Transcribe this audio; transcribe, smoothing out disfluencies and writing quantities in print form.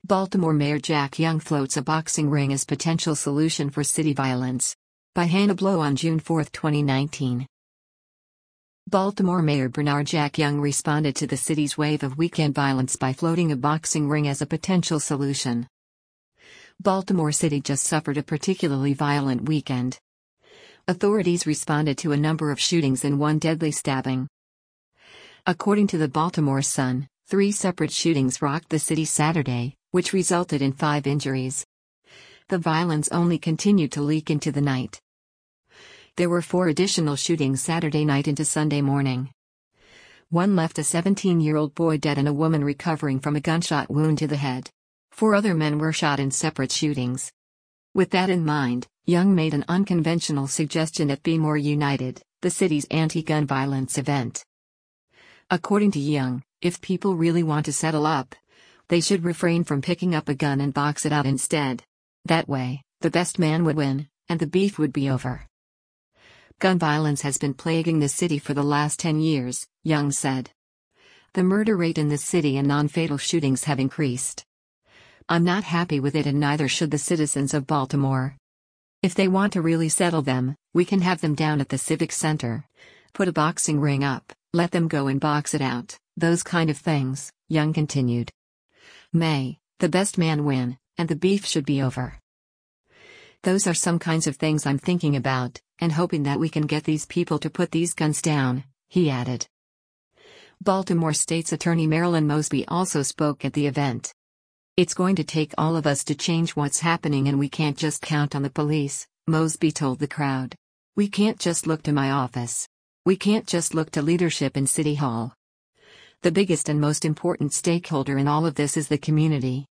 Baltimore Mayor Jack Young floats a boxing ring as potential solution for city violence. By Hannah Blow on June 4, 2019. Baltimore Mayor Bernard Jack Young responded to the city's wave of weekend violence by floating a boxing ring as a potential solution. Baltimore City just suffered a particularly violent weekend. Authorities responded to a number of shootings and one deadly stabbing. According to the Baltimore Sun, 3 separate shootings rocked the city Saturday, which resulted in 5 injuries. The violence only continued to leak into the night. There were 4 additional shootings Saturday night into Sunday morning. One left a 17-year-old boy dead and a woman recovering from a gunshot wound to the head. 4 other men were shot in separate shootings. With that in mind, Young made an unconventional suggestion at Be More United, the city's anti-gun violence event. According to Young, if people really want to settle up, they should refrain from picking up a gun and box it out instead. That way, the best man would win, and the beef would be over. Gun violence has been plaguing the city for the last 10 years, Young said. The murder rate in the city and non-fatal shootings have increased. I'm not happy with it, and neither should the citizens of Baltimore. If they want to really settle them, we can have them down at the Civic Center. Put a boxing ring up, let them go and box it out, those kind of things, Young continued. May the best man win, and the beef should be over. Those are some kinds of things I'm thinking about, and hoping that we can get these people to put these guns down, he added. Baltimore State's Attorney Marilyn Mosby also spoke at the event. It's going to take all of us to change what's happening, and we can't just count on the police, Mosby told the crowd. We can't just look to my office. We can't just look to leadership in City Hall. The biggest and most important stakeholder in all of this is the community.